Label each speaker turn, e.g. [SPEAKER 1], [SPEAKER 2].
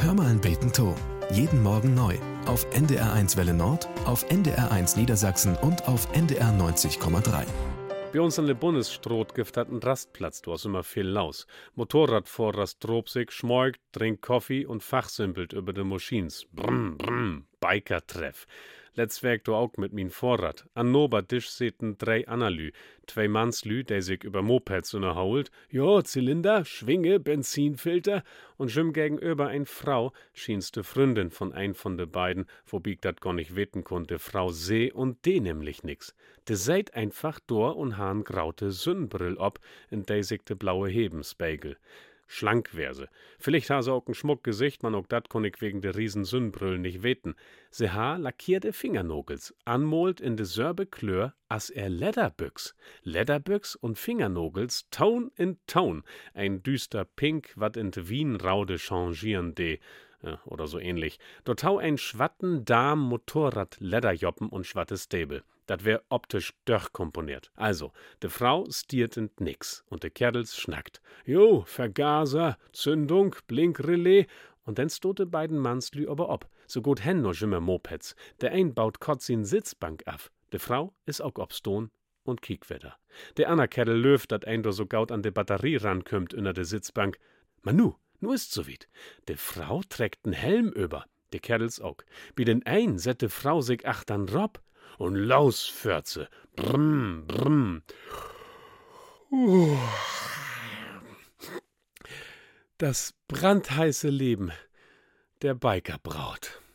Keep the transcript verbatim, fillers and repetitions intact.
[SPEAKER 1] Hör mal ein Beten to. Jeden Morgen neu. Auf N D R eins Welle Nord, auf N D R eins Niedersachsen und auf N D R neunzig Komma drei.
[SPEAKER 2] Bei uns an der Bundesstraat gibt hat einen Rastplatz, du hast immer viel Laus. Motorradfahrer strob sich, schmorgt, trinkt Kaffee und fachsimpelt über de Maschines. Brrm, brrm, Biker-Treff. Letzt werk du auch mit min Vorrat. An Nobertisch säten drei Analü. Zwei Mannslü, der sich über Mopeds unterholt. Jo, Zylinder, Schwinge, Benzinfilter. Und schim gegenüber ein Frau, schienste Freundin von ein von de beiden, wobei ich dat gar nicht weten konnte. Frau seh und de nämlich nix. De seid einfach dor und han graute Sonnenbrill ob, in der sich de blaue Hebenspiegel. Schlank wär se. Vielleicht ha se auch ein Schmuckgesicht, man auch dat konn ich wegen de riesen Sonnenbrill nicht weten. Se ha lackierte Fingernogels, anmolt in de sörbe Klör, as er Lederbüchs. Lederbüchs und Fingernogels, Ton in Ton. Ein düster Pink, wat in de Wienraude changieren de. Oder so ähnlich. Dort hau ein schwatten Darm Motorrad Lederjoppen und schwatte Stäbel. Dat wär optisch durchkomponiert. Also, de Frau stiert in nix und de Kerls schnackt. Jo, Vergaser, Zündung, Blinkrelais. Und dann stote beiden Mannslü aber ob. So gut hen no schimmer Mopeds. Der ein baut kotzin Sitzbank af. De Frau is auch obston und kiekwetter. Der aner Kerl löft, dat ein do so gaut an de Batterie rankömmt inner de Sitzbank. Manu, nu ist so weit. De Frau trägt n Helm über. De Kerls auch. Bi den ein sette Frau sich achtern Rob. Und Lausförze. Brrm, brrm. Uh. Das brandheiße Leben der Bikerbraut.